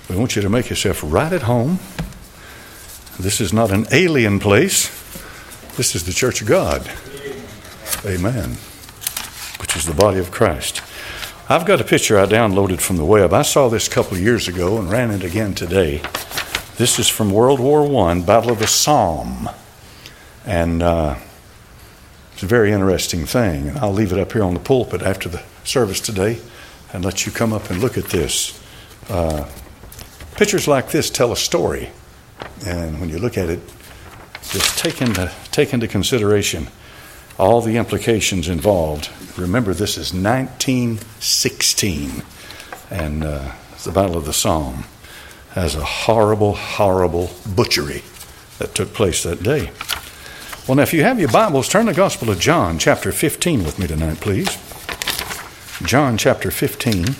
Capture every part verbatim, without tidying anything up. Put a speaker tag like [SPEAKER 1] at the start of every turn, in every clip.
[SPEAKER 1] We want you to make yourself right at home. This is not an alien place. This is the church of God. Amen. Which is the body of Christ. I've got a picture I downloaded from the web. I saw this a couple of years ago and ran it again today. This is from World War One, Battle of the Somme. And uh, it's a very interesting thing. And I'll leave it up here on the pulpit after the service today and let you come up and look at this. Uh, pictures like this tell a story. And when you look at it, just take into, take into consideration all the implications involved. Remember, this is nineteen sixteen, and uh, the Battle of the Somme has a horrible, horrible butchery that took place that day. Well, now, if you have your Bibles, turn to the Gospel of John, chapter fifteen with me tonight, please. John, chapter fifteen.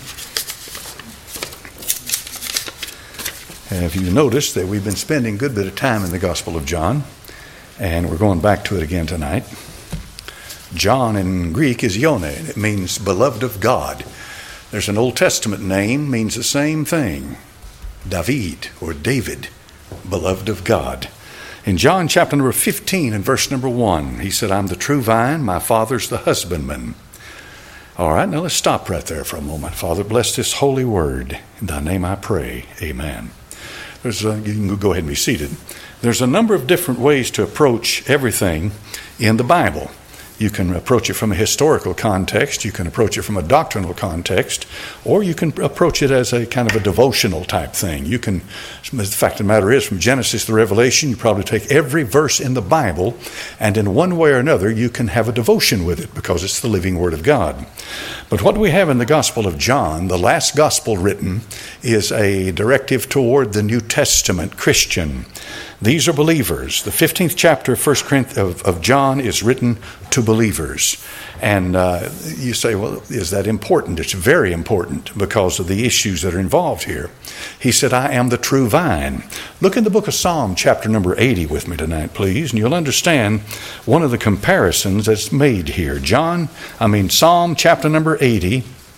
[SPEAKER 1] Have you noticed that we've been spending a good bit of time in the Gospel of John, and we're going back to it again tonight. John in Greek is Ione, and it means beloved of God. There's an Old Testament name, means the same thing. David, or David, beloved of God. In John chapter number fifteen and verse number one, he said, I'm the true vine, my Father's the husbandman. All right, now let's stop right there for a moment. Father, bless this holy word. In thy name I pray. Amen. There's a, you can go ahead and be seated. There's a number of different ways to approach everything in the Bible. You can approach it from a historical context, you can approach it from a doctrinal context, or you can approach it as a kind of a devotional type thing. You can, the fact of the matter is, from Genesis to Revelation, you probably take every verse in the Bible, and in one way or another, you can have a devotion with it because it's the living Word of God. But what we have in the Gospel of John, the last Gospel written, is a directive toward the New Testament Christian. These are believers. The fifteenth chapter of First Corinthians of, of John is written to believers. And uh, you say, well, is that important? It's very important because of the issues that are involved here. He said, I am the true vine. Look in the book of Psalm chapter number eighty with me tonight, please, and you'll understand one of the comparisons that's made here. John, I mean Psalm chapter number eighty,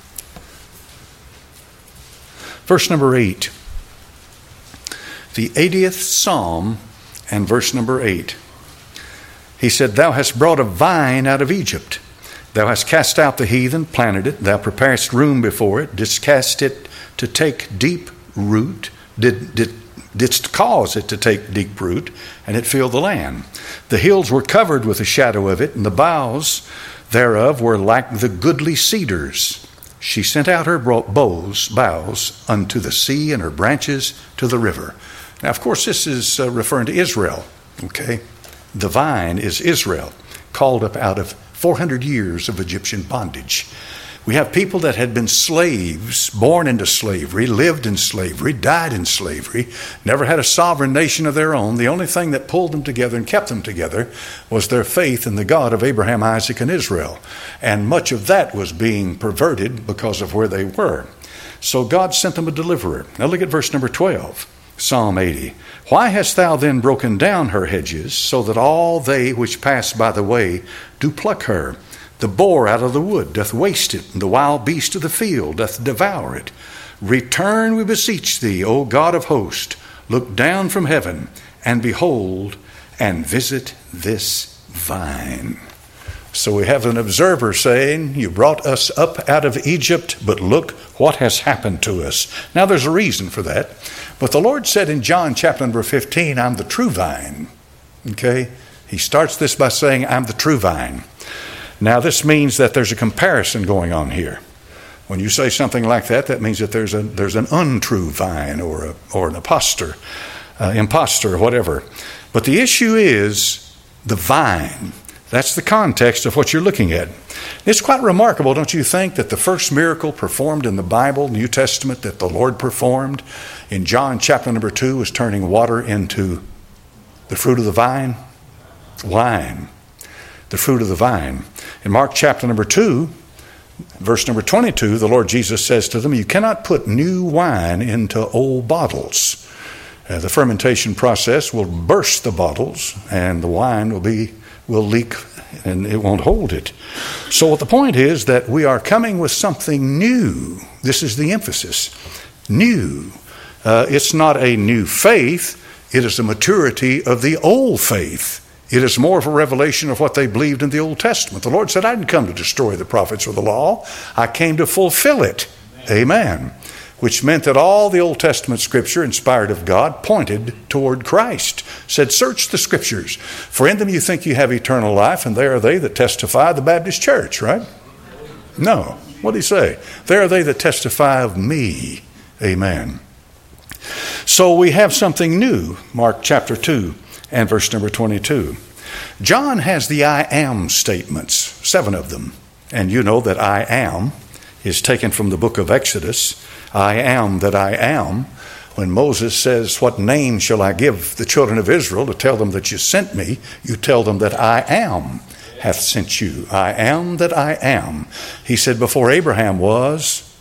[SPEAKER 1] verse number eight. The eightieth Psalm and verse number eight. He said, Thou hast brought a vine out of Egypt. Thou hast cast out the heathen, planted it. Thou preparest room before it, didst cast it to take deep root, did, did, didst cause it to take deep root, and it filled the land. The hills were covered with the shadow of it, and the boughs thereof were like the goodly cedars. She sent out her boughs, boughs unto the sea, and her branches to the river. Now, of course, this is uh, referring to Israel, okay? The vine is Israel, called up out of four hundred years of Egyptian bondage. We have people that had been slaves, born into slavery, lived in slavery, died in slavery, never had a sovereign nation of their own. The only thing that pulled them together and kept them together was their faith in the God of Abraham, Isaac, and Israel. And much of that was being perverted because of where they were. So God sent them a deliverer. Now look at verse number twelve. Psalm eighty. Why hast thou then broken down her hedges, so that all they which pass by the way do pluck her? The boar out of the wood doth waste it, and the wild beast of the field doth devour it. Return, we beseech thee, O God of hosts. Look down from heaven, and behold, and visit this vine. So we have an observer saying, you brought us up out of Egypt, but look what has happened to us. Now there's a reason for that. But the Lord said in John chapter number fifteen, I'm the true vine. Okay? He starts this by saying, I'm the true vine. Now this means that there's a comparison going on here. When you say something like that, that means that there's a there's an untrue vine or a, or an imposter, uh, imposter or whatever. But the issue is the vine. That's the context of what you're looking at. It's quite remarkable, don't you think, that the first miracle performed in the Bible, New Testament, that the Lord performed in John chapter number two was turning water into the fruit of the vine? Wine. The fruit of the vine. In Mark chapter number two, verse number twenty-two, the Lord Jesus says to them, you cannot put new wine into old bottles. Uh, the fermentation process will burst the bottles, and the wine will be will leak and it won't hold it. So what the point is that we are coming with something new. This is the emphasis. New. Uh, it's not a new faith. It is the maturity of the old faith. It is more of a revelation of what they believed in the Old Testament. The Lord said, I didn't come to destroy the prophets or the law. I came to fulfill it. Amen. Which meant that all the Old Testament scripture inspired of God pointed toward Christ. Said, search the scriptures, for in them you think you have eternal life, and there are they that testify of the Baptist church, right? No. What did he say? There are they that testify of me. Amen. So we have something new, Mark chapter two and verse number twenty-two. John has the I am statements, seven of them. And you know that I am is taken from the book of Exodus. I am that I am. When Moses says, what name shall I give the children of Israel to tell them that you sent me? You tell them that I am hath sent you. I am that I am. He said, before Abraham was,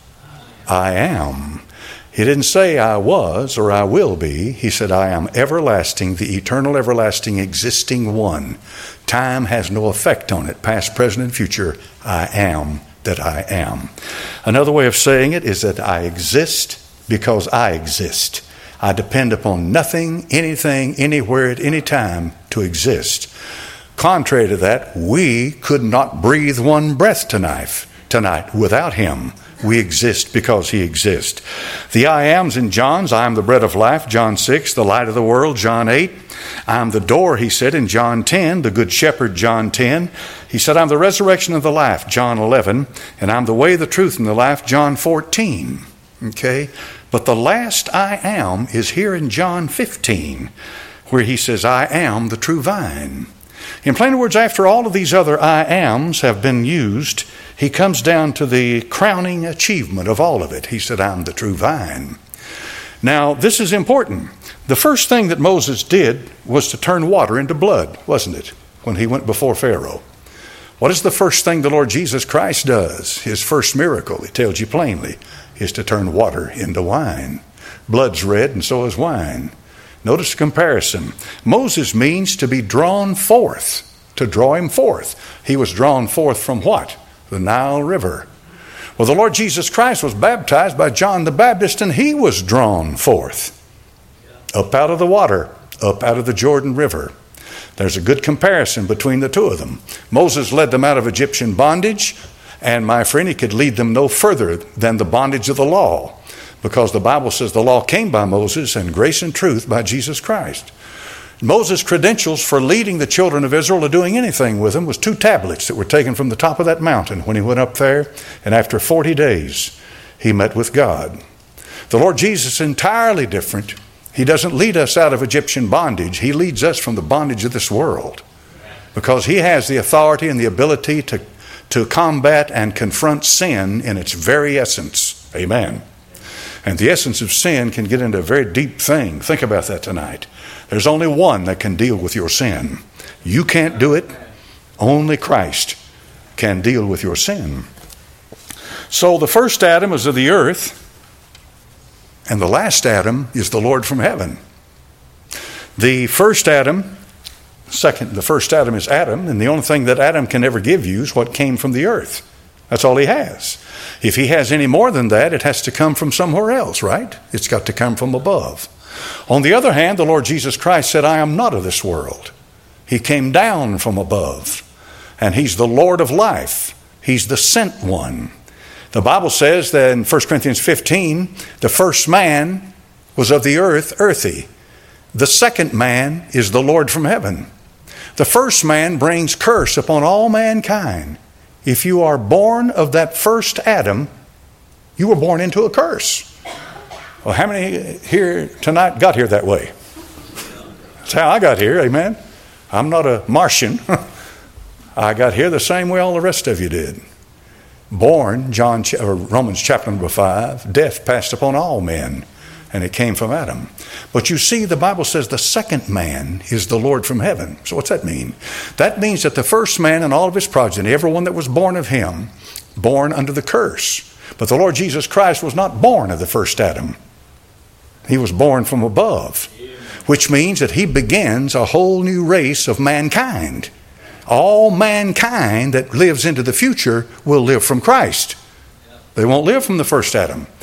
[SPEAKER 1] I am. He didn't say I was or I will be. He said, I am everlasting, the eternal, everlasting, existing one. Time has no effect on it, past, present, and future. I am that I am. Another way of saying it is that I exist because I exist. I depend upon nothing, anything, anywhere, at any time to exist. Contrary to that, we could not breathe one breath tonight, tonight without him. We exist because he exists. The I ams in John's, I am the bread of life, John six, the light of the world, John eight. I am the door, he said in John ten, the good shepherd, John ten. He said, I'm the resurrection and the life, John eleven. And I'm the way, the truth, and the life, John fourteen. Okay? But the last I am is here in John fifteen, where he says, I am the true vine. In plain words, after all of these other I ams have been used, he comes down to the crowning achievement of all of it. He said, I'm the true vine. Now, this is important. The first thing that Moses did was to turn water into blood, wasn't it? When he went before Pharaoh. What is the first thing the Lord Jesus Christ does? His first miracle, he tells you plainly, is to turn water into wine. Blood's red and so is wine. Notice the comparison. Moses means to be drawn forth, to draw him forth. He was drawn forth from what? The Nile River. Well, the Lord Jesus Christ was baptized by John the Baptist, and he was drawn forth up out of the water, up out of the Jordan River. There's a good comparison between the two of them. Moses led them out of Egyptian bondage, and my friend, he could lead them no further than the bondage of the law, because the Bible says the law came by Moses and grace and truth by Jesus Christ. Moses' credentials for leading the children of Israel to doing anything with them was two tablets that were taken from the top of that mountain when he went up there, and after forty days he met with God. The Lord Jesus is entirely different. He doesn't lead us out of Egyptian bondage. He leads us from the bondage of this world, because he has the authority and the ability to, to combat and confront sin in its very essence. Amen. And the essence of sin can get into a very deep thing. Think about that tonight. There's only one that can deal with your sin. You can't do it. Only Christ can deal with your sin. So the first Adam is of the earth, and the last Adam is the Lord from heaven. The first Adam, second, the first Adam is Adam, and the only thing that Adam can ever give you is what came from the earth. That's all he has. If he has any more than that, it has to come from somewhere else, right? It's got to come from above. On the other hand, the Lord Jesus Christ said, I am not of this world. He came down from above, and he's the Lord of life. He's the sent one. The Bible says that in First Corinthians fifteen, the first man was of the earth, earthy. The second man is the Lord from heaven. The first man brings curse upon all mankind. If you are born of that first Adam, you were born into a curse. Well, how many here tonight got here that way? That's how I got here, amen? I'm not a Martian. I got here the same way all the rest of you did. Born, John or Romans chapter number five, death passed upon all men, and it came from Adam. But you see, the Bible says the second man is the Lord from heaven. So what's that mean? That means that the first man and all of his progeny, everyone that was born of him, born under the curse. But the Lord Jesus Christ was not born of the first Adam. He was born from above, which means that he begins a whole new race of mankind. All mankind that lives into the future will live from Christ. They won't live from the first Adam.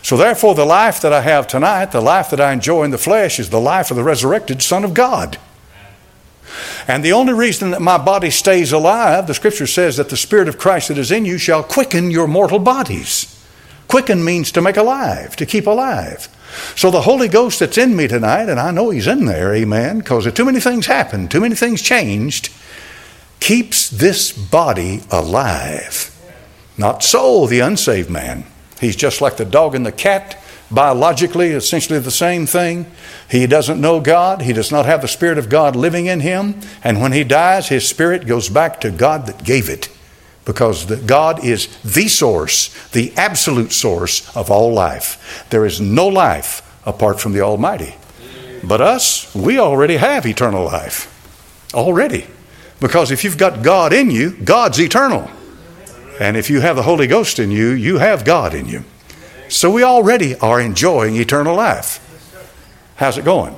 [SPEAKER 1] So therefore, the life that I have tonight, the life that I enjoy in the flesh, is the life of the resurrected Son of God. And the only reason that my body stays alive, the Scripture says that the Spirit of Christ that is in you shall quicken your mortal bodies. Quicken means to make alive, to keep alive. So the Holy Ghost that's in me tonight, and I know He's in there, amen, because too many things happened, too many things changed, keeps this body alive. Not so the unsaved man. He's just like the dog and the cat, biologically, essentially the same thing. He doesn't know God. He does not have the Spirit of God living in him. And when he dies, his spirit goes back to God that gave it. Because the, God is the source, the absolute source of all life. There is no life apart from the Almighty. But us, we already have eternal life. Already. Because if you've got God in you, God's eternal. And if you have the Holy Ghost in you, you have God in you. So we already are enjoying eternal life. How's it going?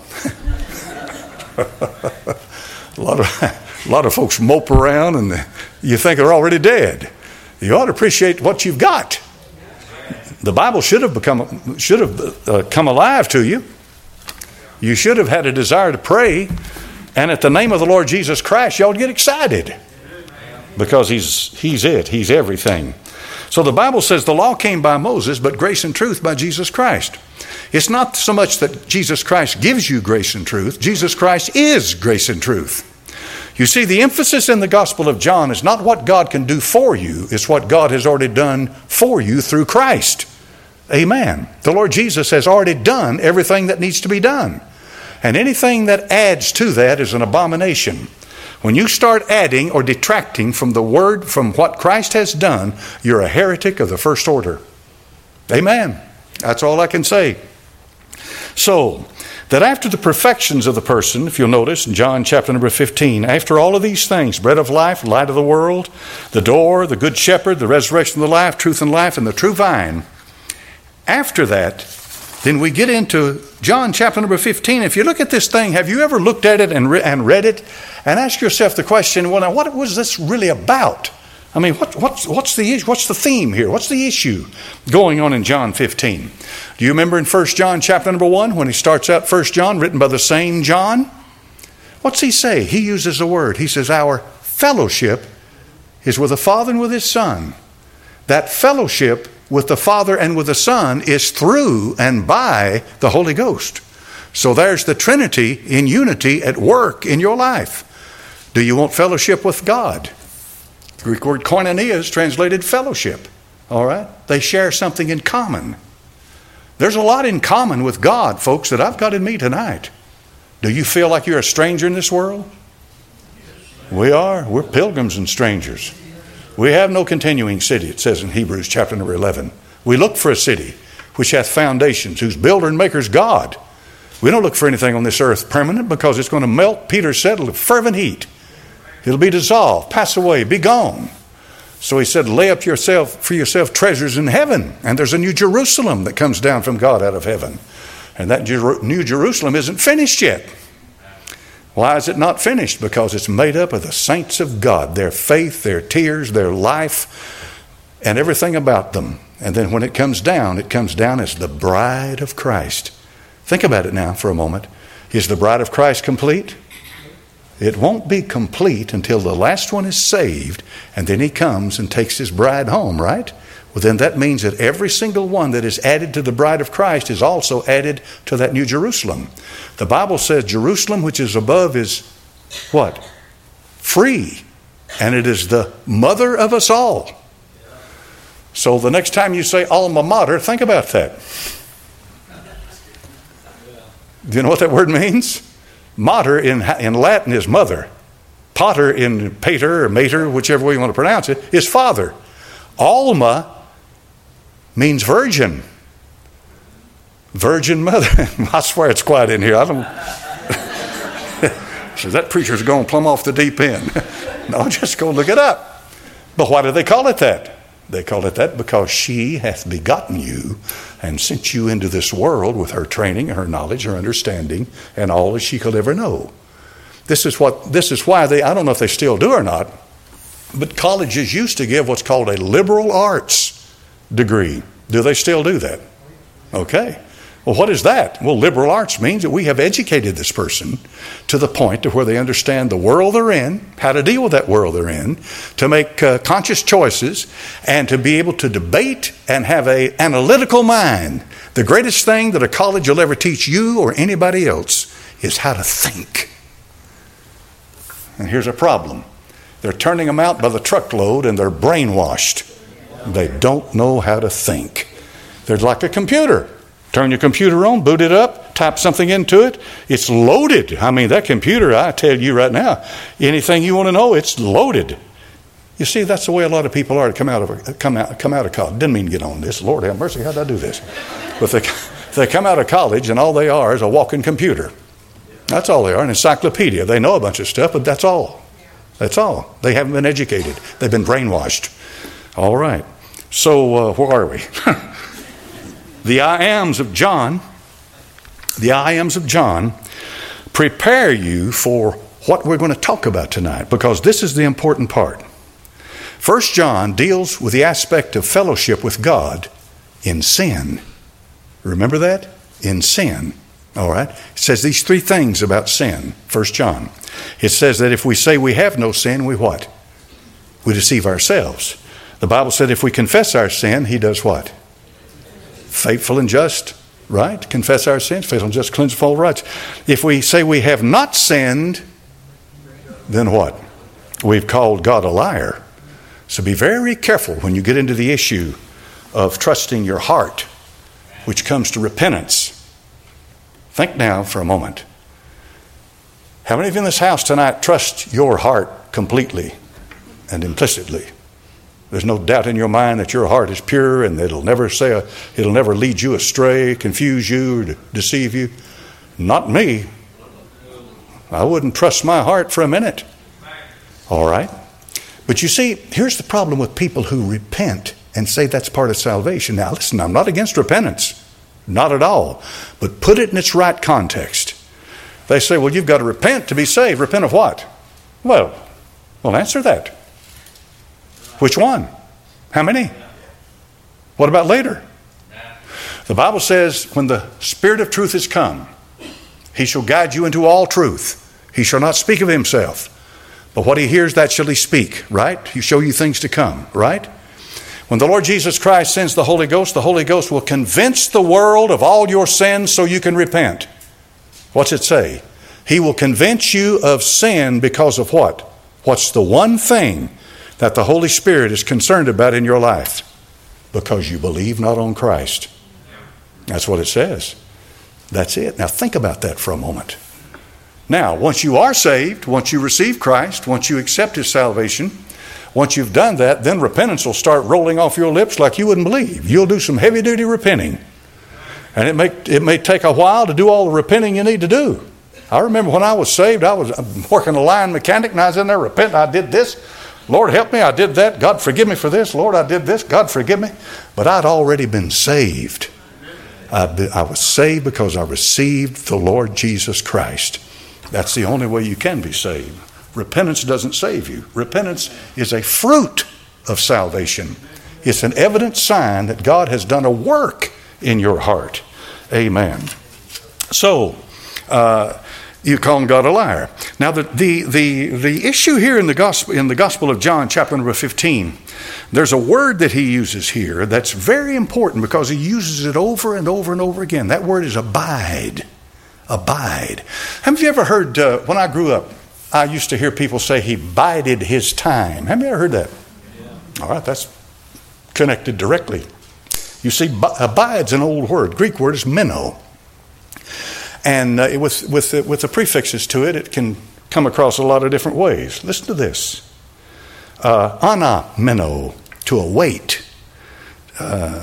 [SPEAKER 1] a, lot of, a lot of folks mope around and you think they're already dead. You ought to appreciate what you've got. The Bible should have become should have uh, come alive to you. You should have had a desire to pray, and at the name of the Lord Jesus Christ, y'all get excited because he's he's it. He's everything. So the Bible says the law came by Moses, but grace and truth by Jesus Christ. It's not so much that Jesus Christ gives you grace and truth. Jesus Christ is grace and truth. You see, the emphasis in the Gospel of John is not what God can do for you. It's what God has already done for you through Christ. Amen. The Lord Jesus has already done everything that needs to be done. And anything that adds to that is an abomination. When you start adding or detracting from the word, from what Christ has done, you're a heretic of the first order. Amen. That's all I can say. So, that after the perfections of the person, if you'll notice in John chapter number fifteen, after all of these things, bread of life, light of the world, the door, the good shepherd, the resurrection of the life, truth and life, and the true vine, after that, then we get into John chapter number fifteen. If you look at this thing, have you ever looked at it and, re- and read it and ask yourself the question, well, now what was this really about? I mean, what, what's, what's, the, what's the theme here? What's the issue going on in John fifteen? Do you remember in First John chapter number one when he starts out First John, written by the same John? What's he say? He uses a word. He says, our fellowship is with the Father and with His Son. That fellowship with the Father and with the Son is through and by the Holy Ghost. So there's the Trinity in unity at work in your life. Do you want fellowship with God? The Greek word koinonia is translated fellowship. All right? They share something in common. There's a lot in common with God, folks, that I've got in me tonight. Do you feel like you're a stranger in this world? We are. We're pilgrims and strangers. We have no continuing city, it says in Hebrews chapter number eleven. We look for a city which hath foundations, whose builder and maker is God. We don't look for anything on this earth permanent because it's going to melt, Peter said, with fervent heat. It'll be dissolved, pass away, be gone. So he said, lay up yourself for yourself treasures in heaven. And there's a new Jerusalem that comes down from God out of heaven. And that Jer- new Jerusalem isn't finished yet. Why is it not finished? Because it's made up of the saints of God, their faith, their tears, their life, and everything about them. And then when it comes down, it comes down as the bride of Christ. Think about it now for a moment. Is the bride of Christ complete? It won't be complete until the last one is saved, and then he comes and takes his bride home, right? Well, then that means that every single one that is added to the bride of Christ is also added to that new Jerusalem. The Bible says Jerusalem, which is above, is what? Free. And it is the mother of us all. So the next time you say alma mater, think about that. Do you know what that word means? Mater in, in Latin is mother. Pater in pater or mater, whichever way you want to pronounce it, is father. Alma means virgin. Virgin mother. I swear it's quiet in here. I don't. So that preacher's going plumb off the deep end. No, just go look it up. But why do they call it that? They call it that because she hath begotten you and sent you into this world with her training, her knowledge, her understanding, and all that she could ever know. This is what. This is why they, I don't know if they still do or not, but colleges used to give what's called a liberal arts degree. Do they still do that? Okay. Well, what is that? Well, liberal arts means that we have educated this person to the point to where they understand the world they're in, how to deal with that world they're in, to make uh, conscious choices, and to be able to debate and have an analytical mind. The greatest thing that a college will ever teach you or anybody else is how to think. And here's a problem. They're turning them out by the truckload and they're brainwashed. They don't know how to think. They're like a computer. Turn your computer on, boot it up, type something into it. It's loaded. I mean, that computer, I tell you right now, anything you want to know, it's loaded. You see, that's the way a lot of people are to come out of come out come out of college. Didn't mean to get on this. Lord have mercy, how did I do this? But they, they come out of college and all they are is a walking computer. That's all they are, an encyclopedia. They know a bunch of stuff, but that's all. That's all. They haven't been educated. They've been brainwashed. All right. So uh, where are we? The I ams of John, the I ams of John prepare you for what we're going to talk about tonight, because this is the important part. First John deals with the aspect of fellowship with God in sin. Remember that? In sin. All right. It says these three things about sin. First John. It says that if we say we have no sin, we what? We deceive ourselves. The Bible said if we confess our sin, he does what? Faithful and just, right? Confess our sins, faithful and just, cleanse of all rights. If we say we have not sinned, then what? We've called God a liar. So be very careful when you get into the issue of trusting your heart, which comes to repentance. Think now for a moment. How many of you in this house tonight trust your heart completely and implicitly? There's no doubt in your mind that your heart is pure and that it'll never say a, it'll never lead you astray, confuse you, or de- deceive you. Not me. I wouldn't trust my heart for a minute. All right. But you see, here's the problem with people who repent and say that's part of salvation. Now listen, I'm not against repentance. Not at all. But put it in its right context. They say, well, you've got to repent to be saved. Repent of what? Well, well, answer that. Which one? How many? What about later? The Bible says, when the Spirit of truth is come, he shall guide you into all truth. He shall not speak of himself, but what he hears, that shall he speak, right? He show you things to come, right? When the Lord Jesus Christ sends the Holy Ghost, the Holy Ghost will convince the world of all your sins so you can repent. What's it say? He will convince you of sin because of what? What's the one thing that the Holy Spirit is concerned about in your life? Because you believe not on Christ. That's what it says. That's it. Now think about that for a moment. Now, once you are saved, once you receive Christ, once you accept his salvation, once you've done that, then repentance will start rolling off your lips like you wouldn't believe. You'll do some heavy-duty repenting. And it may, it may take a while to do all the repenting you need to do. I remember when I was saved, I was working a line mechanic, and I was in there repenting. I did this. Lord, help me. I did that. God, forgive me for this. Lord, I did this. God, forgive me. But I'd already been saved. I, be, I was saved because I received the Lord Jesus Christ. That's the only way you can be saved. Repentance doesn't save you. Repentance is a fruit of salvation. It's an evident sign that God has done a work in your heart. Amen. So, uh, you calling God a liar. Now, the, the the the issue here in the gospel in the Gospel of John, chapter number fifteen, there's a word that he uses here that's very important because he uses it over and over and over again. That word is abide. Abide. Have you ever heard? Uh, when I grew up, I used to hear people say he bided his time. Have you ever heard that? Yeah. All right, that's connected directly. You see, abide's an old word. Greek word is meno. And uh, with with the, with the prefixes to it, it can come across a lot of different ways. Listen to this. Uh, anameno, to await. Uh,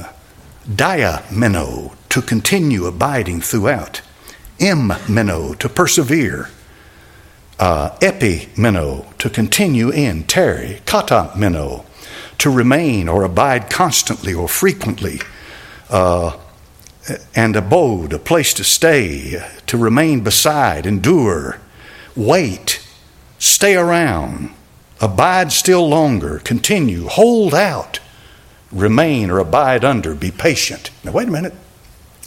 [SPEAKER 1] diameno, to continue abiding throughout. Immeno, to persevere. Uh, epimeno, to continue in, tarry. Katameno, to remain or abide constantly or frequently. Uh, and abode, a place to stay, to remain beside, endure, wait, stay around, abide still longer, continue, hold out, remain or abide under, be patient. Now wait a minute.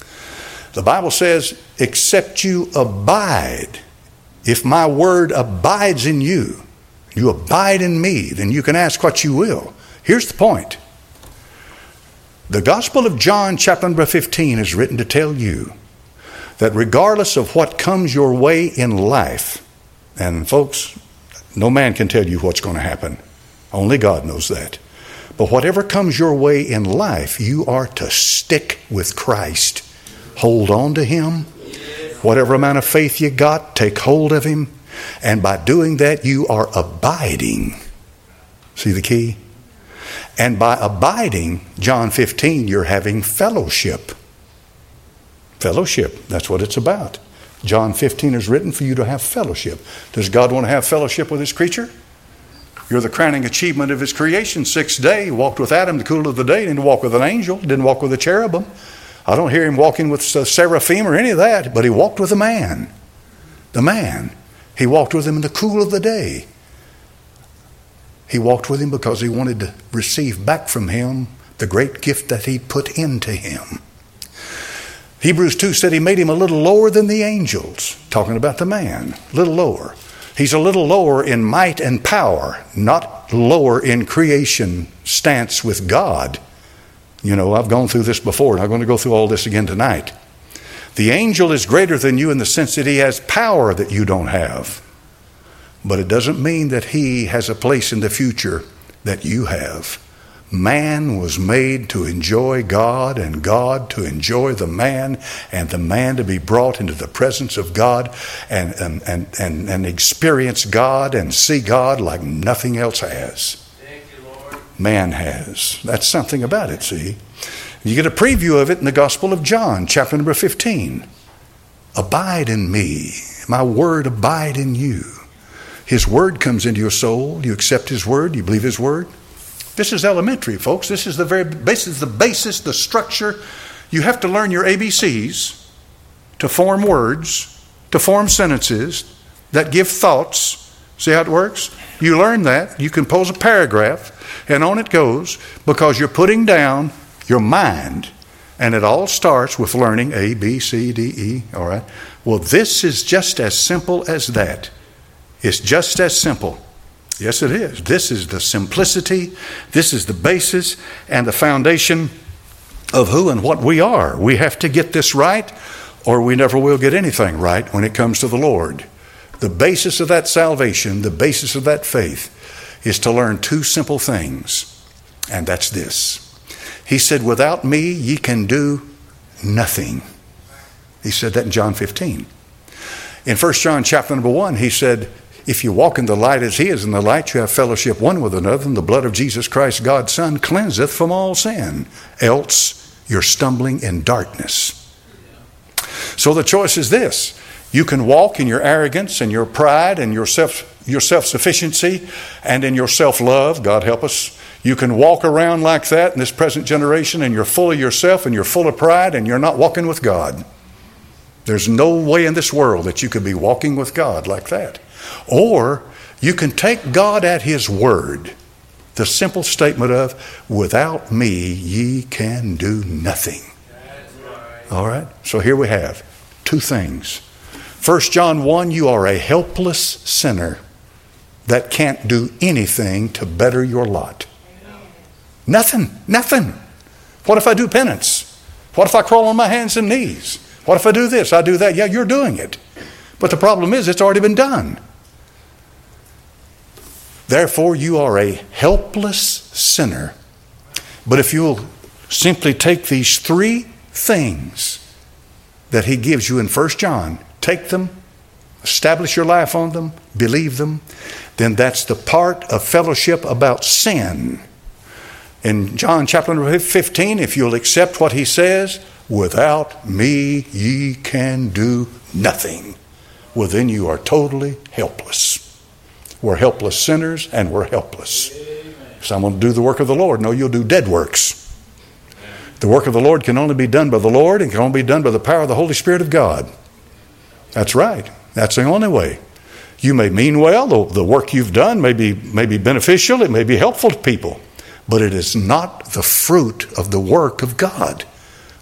[SPEAKER 1] The Bible says, except you abide. If my word abides in you, you abide in me, then you can ask what you will. Here's the point. The Gospel of John, chapter number fifteen, is written to tell you that regardless of what comes your way in life, and folks, no man can tell you what's going to happen. Only God knows that. But whatever comes your way in life, you are to stick with Christ. Hold on to Him. Whatever amount of faith you got, take hold of Him. And by doing that, you are abiding. See the key? And by abiding, John fifteen, you're having fellowship. Fellowship, that's what it's about. John fifteen is written for you to have fellowship. Does God want to have fellowship with His creature? You're the crowning achievement of His creation. Sixth day, He walked with Adam, the cool of the day. He didn't walk with an angel, didn't walk with a cherubim. I don't hear Him walking with a seraphim or any of that, but He walked with a man. The man. He walked with him in the cool of the day. He walked with him because he wanted to receive back from him the great gift that he put into him. Hebrews two said He made him a little lower than the angels, talking about the man, a little lower. He's a little lower in might and power, not lower in creation stance with God. You know, I've gone through this before, and I'm going to go through all this again tonight. The angel is greater than you in the sense that he has power that you don't have. But it doesn't mean that he has a place in the future that you have. Man was made to enjoy God, and God to enjoy the man, and the man to be brought into the presence of God and, and, and, and, and experience God and see God like nothing else has.
[SPEAKER 2] Thank you, Lord.
[SPEAKER 1] Man has. That's something about it, see? You get a preview of it in the Gospel of John, chapter number fifteen. Abide in me. My word abide in you. His word comes into your soul. You accept His word. You believe His word. This is elementary, folks. This is the very basis, the basis, the structure. You have to learn your A B Cs to form words, to form sentences that give thoughts. See how it works? You learn that. You compose a paragraph, and on it goes, because you're putting down your mind. And it all starts with learning A, B, C, D, E. All right? Well, this is just as simple as that. It's just as simple. Yes, it is. This is the simplicity. This is the basis and the foundation of who and what we are. We have to get this right, or we never will get anything right when it comes to the Lord. The basis of that salvation, the basis of that faith, is to learn two simple things. And that's this. He said, without me, ye can do nothing. He said that in John fifteen. In First John chapter number one, he said, if you walk in the light as He is in the light, you have fellowship one with another, and the blood of Jesus Christ, God's Son, cleanseth from all sin. Else you're stumbling in darkness. So the choice is this. You can walk in your arrogance and your pride and your self, your self-sufficiency and in your self-love. God help us. You can walk around like that in this present generation, and you're full of yourself and you're full of pride, and you're not walking with God. There's no way in this world that you could be walking with God like that. Or you can take God at His word. The simple statement of, without me ye can do nothing. All right? So here we have two things. First John one, you are a helpless sinner that can't do anything to better your lot. Nothing, nothing. What if I do penance? What if I crawl on my hands and knees? What if I do this, I do that? Yeah, you're doing it. But the problem is it's already been done. Therefore, you are a helpless sinner. But if you'll simply take these three things that he gives you in First John, take them, establish your life on them, believe them, then that's the part of fellowship about sin. In John chapter fifteen, if you'll accept what he says, without me ye can do nothing. Well, then you are totally helpless. We're helpless sinners, and we're helpless. Someone will do the work of the Lord. No, you'll do dead works. The work of the Lord can only be done by the Lord, and can only be done by the power of the Holy Spirit of God. That's right. That's the only way. You may mean well. The, the work you've done may be, may be beneficial. It may be helpful to people. But it is not the fruit of the work of God.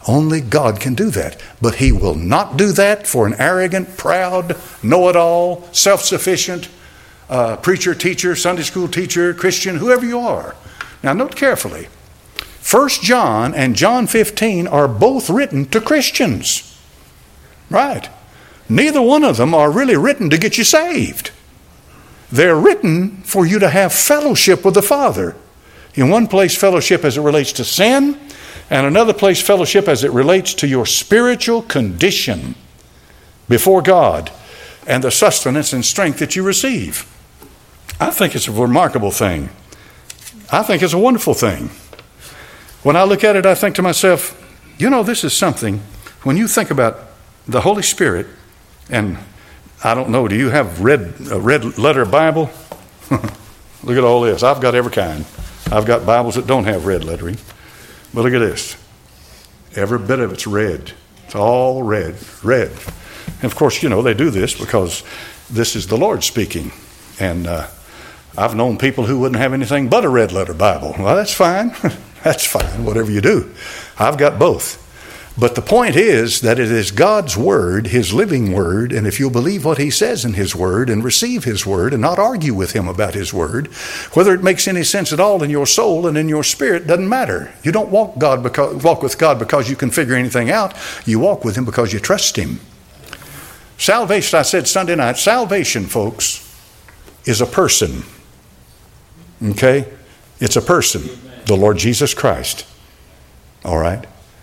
[SPEAKER 1] Only God can do that. But He will not do that for an arrogant, proud, know-it-all, self-sufficient uh, preacher, teacher, Sunday school teacher, Christian, whoever you are. Now note carefully. First John and John fifteen are both written to Christians. Right. Neither one of them are really written to get you saved. They're written for you to have fellowship with the Father. In one place, fellowship as it relates to sin, and another place, fellowship as it relates to your spiritual condition before God and the sustenance and strength that you receive. I think it's a remarkable thing. I think it's a wonderful thing. When I look at it, I think to myself, you know, this is something, when you think about the Holy Spirit, and I don't know, do you have red, a red letter Bible? Look at all this. I've got every kind. I've got Bibles that don't have red lettering. But look at this. Every bit of it's red. It's all red, red. And of course, you know, they do this because this is the Lord speaking. And uh, I've known people who wouldn't have anything but a red letter Bible. Well, that's fine. That's fine, whatever you do. I've got both. But the point is that it is God's Word, His living Word, and if you'll believe what He says in His Word and receive His Word and not argue with Him about His Word, whether it makes any sense at all in your soul and in your spirit, doesn't matter. You don't walk God because, walk with God because you can figure anything out. You walk with Him because you trust Him. Salvation, I said Sunday night, salvation, folks, is a person. Okay? It's a person. The Lord Jesus Christ. All right?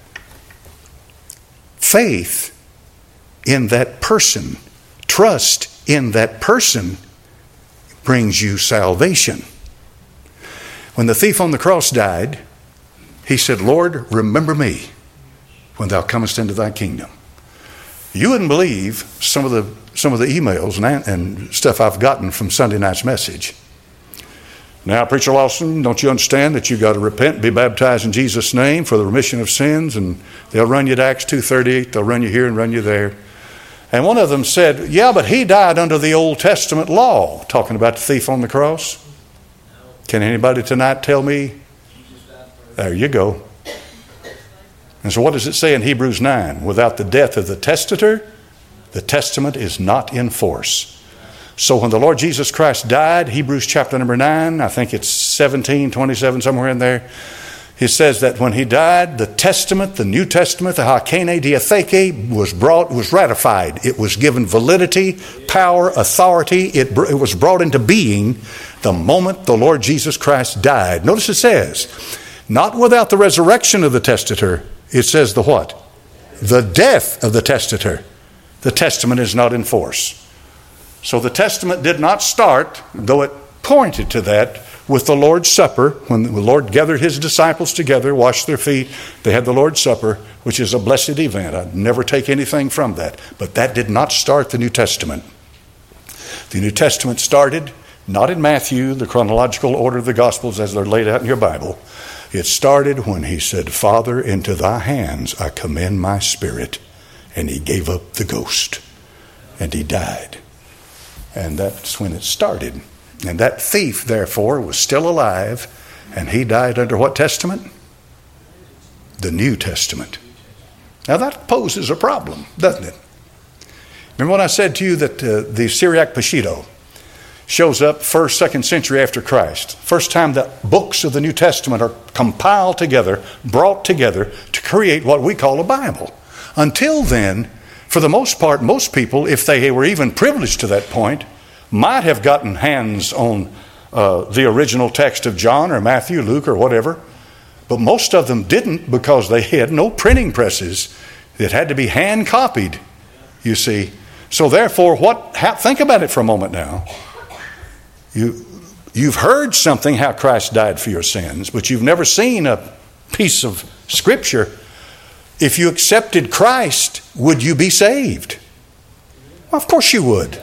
[SPEAKER 1] Faith in that person, trust in that person brings you salvation. When the thief on the cross died, he said, Lord, remember me when thou comest into thy kingdom. You wouldn't believe some of the some of the emails and, and stuff I've gotten from Sunday night's message. Now, Preacher Lawson, don't you understand that you got to repent, be baptized in Jesus' name for the remission of sins, and they'll run you to Acts two thirty-eight, they'll run you here and run you there. And one of them said, yeah, but he died under the Old Testament law, talking about the thief on the cross. Can anybody tonight tell me? There you go. And so what does it say in Hebrews nine? Without the death of the testator, the testament is not in force. So when the Lord Jesus Christ died, Hebrews chapter number nine, I think it's seventeen, twenty-seven, somewhere in there, he says that when he died, the testament, the New Testament, the Hakene Diatheke, was brought, was ratified. It was given validity, power, authority. It, it was brought into being the moment the Lord Jesus Christ died. Notice it says, not without the resurrection of the testator. It says the what? The death of the testator. The testament is not in force. So the testament did not start, though it pointed to that, with the Lord's Supper. When the Lord gathered His disciples together, washed their feet, they had the Lord's Supper, which is a blessed event. I'd never take anything from that. But that did not start the New Testament. The New Testament started not in Matthew, the chronological order of the Gospels as they're laid out in your Bible. It started when He said, Father, into thy hands I commend my spirit. And He gave up the ghost. And He died. And that's when it started. And that thief, therefore, was still alive. And he died under what testament? The New Testament. Now that poses a problem, doesn't it? Remember when I said to you that uh, the Syriac Peshitta shows up first, second century after Christ. First time that books of the New Testament are compiled together, brought together to create what we call a Bible. Until then, for the most part, most people, if they were even privileged to that point, might have gotten hands on uh, the original text of John or Matthew, Luke or whatever. But most of them didn't because they had no printing presses. It had to be hand copied, you see. So therefore, what? How, think about it for a moment now. You, you've heard something, how Christ died for your sins, but you've never seen a piece of Scripture. If you accepted Christ, would you be saved? Well, of course you would.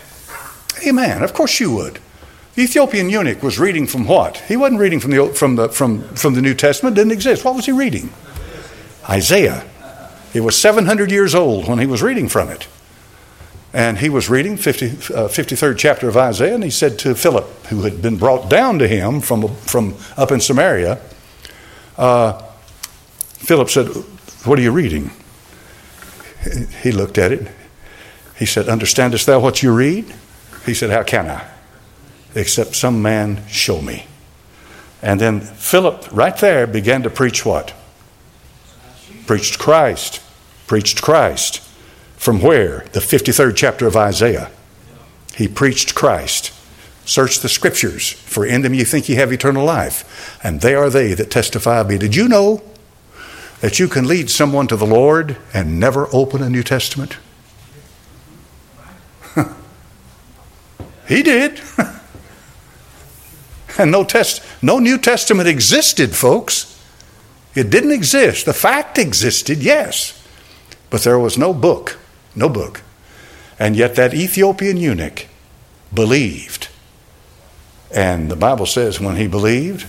[SPEAKER 1] Amen. Of course you would. The Ethiopian eunuch was reading from what? He wasn't reading from the from the from from the New Testament. It didn't exist. What was he reading? Isaiah. He was seven hundred years old when he was reading from it, and he was reading fifty, uh, fifty-third chapter of Isaiah. And he said to Philip, who had been brought down to him from from up in Samaria, uh, Philip said, What are you reading? He looked at it. He said, understandest thou what you read? He said, how can I? Except some man show me. And then Philip, right there, began to preach what? Preached Christ. Preached Christ. From where? The fifty-third chapter of Isaiah. He preached Christ. Search the scriptures, for in them you think you have eternal life, and they are they that testify of me. Did you know that you can lead someone to the Lord and never open a New Testament? He did. And no test, no New Testament existed, folks. It didn't exist. The fact existed, yes, but there was no book, no book. And yet that Ethiopian eunuch believed. And the Bible says when he believed,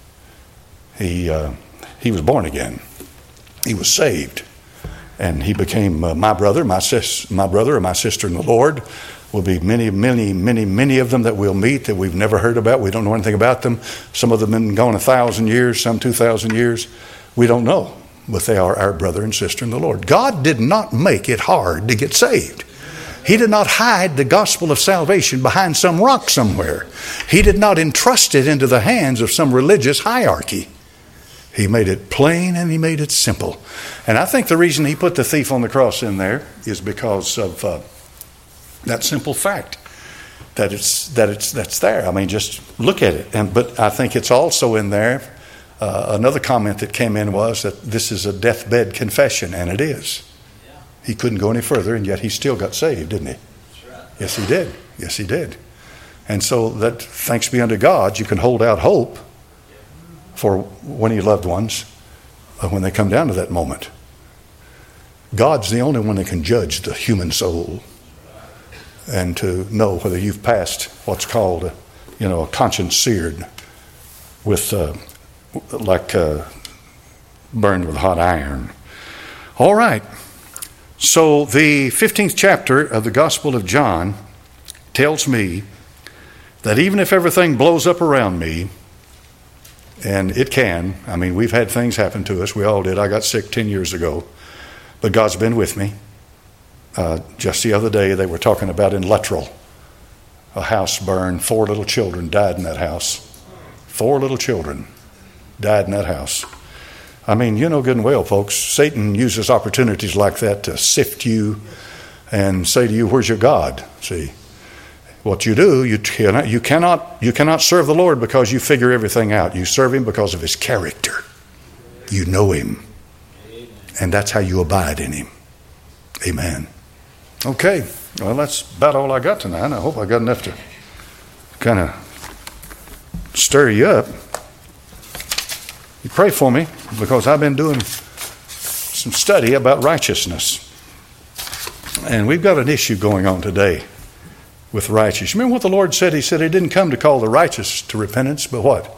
[SPEAKER 1] he uh, he was born again. He was saved. And he became uh, my brother, my sis, my brother or my sister in the Lord. Will be many, many, many, many of them that we'll meet that we've never heard about. We don't know anything about them. Some of them have been gone a thousand years, some two thousand years. We don't know. But they are our brother and sister in the Lord. God did not make it hard to get saved. He did not hide the gospel of salvation behind some rock somewhere. He did not entrust it into the hands of some religious hierarchy. He made it plain and he made it simple. And I think the reason he put the thief on the cross in there is because of uh, that simple fact that it's that it's that's there. I mean, just look at it. And but I think it's also in there. Uh, another comment that came in was that this is a deathbed confession, and it is. He couldn't go any further, and yet he still got saved, didn't he? Right. Yes, he did. Yes, he did. And so that, thanks be unto God, you can hold out hope for when your loved ones, uh, when they come down to that moment. God's the only one that can judge the human soul and to know whether you've passed what's called, a, you know, a conscience seared with, uh, like uh, burned with hot iron. All right. So the fifteenth chapter of the Gospel of John tells me that even if everything blows up around me, and it can, I mean, we've had things happen to us. We all did. I got sick ten years ago, but God's been with me. Uh, just the other day, they were talking about in Luttrell, a house burned. Four little children died in that house. Four little children died in that house. I mean, you know good and well, folks, Satan uses opportunities like that to sift you and say to you, where's your God? See, what you do, you cannot, you cannot, you cannot serve the Lord because you figure everything out. You serve him because of his character. You know him. And that's how you abide in him. Amen. Okay, well, that's about all I got tonight. I hope I got enough to kind of stir you up. You pray for me because I've been doing some study about righteousness. And we've got an issue going on today with righteousness. Remember what the Lord said? He said he didn't come to call the righteous to repentance, but what?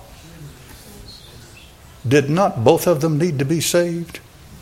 [SPEAKER 1] Did not both of them need to be saved?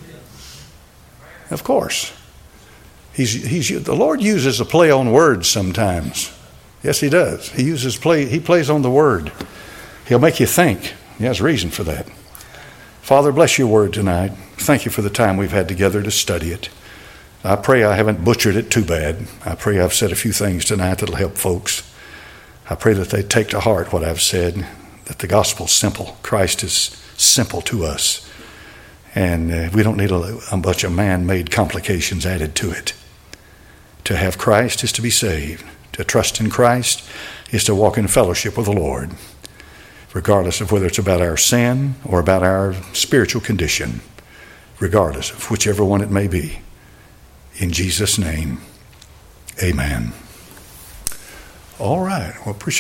[SPEAKER 1] Of course. He's, he's, the Lord uses a play on words sometimes. Yes, he does. He uses play. He plays on the word. He'll make you think. He has reason for that. Father, bless your word tonight. Thank you for the time we've had together to study it. I pray I haven't butchered it too bad. I pray I've said a few things tonight that'll help folks. I pray that they take to heart what I've said, that the gospel's simple. Christ is simple to us. And uh, we don't need a, a bunch of man-made complications added to it. To have Christ is to be saved. To trust in Christ is to walk in fellowship with the Lord, regardless of whether it's about our sin or about our spiritual condition, regardless of whichever one it may be. In Jesus' name, amen. All right. Well, appreciate